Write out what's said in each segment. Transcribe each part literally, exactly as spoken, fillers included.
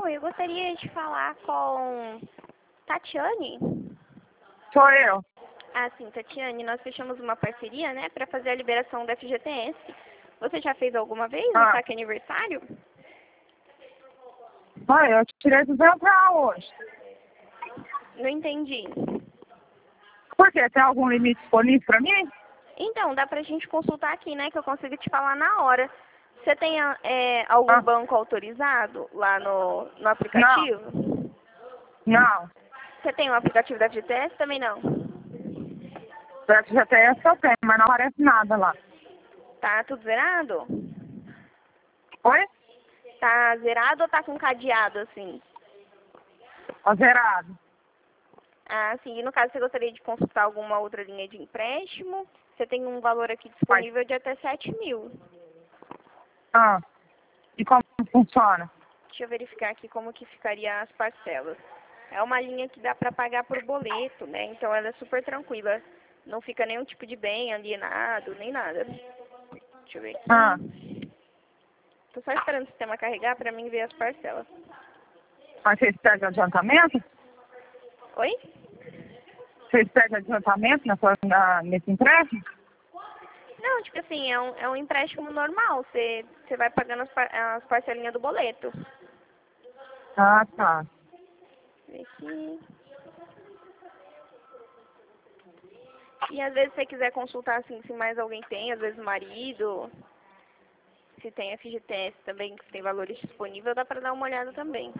Oi, eu gostaria de falar com Tatiane. Sou eu. Ah, sim, Tatiane, nós fechamos uma parceria, né, para fazer a liberação da F G T S. Você já fez alguma vez no Ah. saque aniversário? Mãe, eu tirei duzentos reais hoje. Não entendi. Por quê? Tem algum limite disponível pra mim? Então, dá pra gente consultar aqui, né, que eu consigo te falar na hora. Você tem é, algum Ah. banco autorizado lá no, no aplicativo? Não. Você tem o aplicativo da F G T S? Também não. O F G T S eu tenho, mas não aparece nada lá. Tá tudo zerado? Oi? Tá zerado ou tá com cadeado, assim? Ó, zerado. Ah, sim. E no caso, você gostaria de consultar alguma outra linha de empréstimo? Você tem um valor aqui disponível de até sete mil. Ah. E como funciona? Deixa eu verificar aqui como que ficaria as parcelas. É uma linha que dá para pagar por boleto, né? Então ela é super tranquila. Não fica nenhum tipo de bem alienado, nem nada. Deixa eu ver aqui. Ah. Tô só esperando o sistema carregar para mim ver as parcelas. Mas vocês pedem adiantamento? Oi? Vocês pedem adiantamento na sua, na, nesse empréstimo? Não, tipo assim, é um, é um empréstimo normal. Você, você vai pagando as, par- as parcelinhas do boleto. Ah, tá. Deixa eu ver aqui. E às vezes se você quiser consultar assim, se mais alguém tem, às vezes o marido, se tem F G T S também, que tem valores disponíveis, dá pra dar uma olhada também.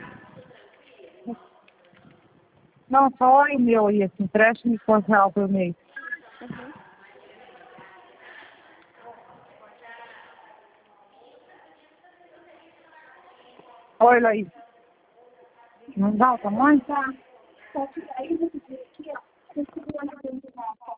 Não, só o meu aí, esse empréstimo de quantos reais por mês? Uhum. Olha aí. Não dá o tamanho? Tá.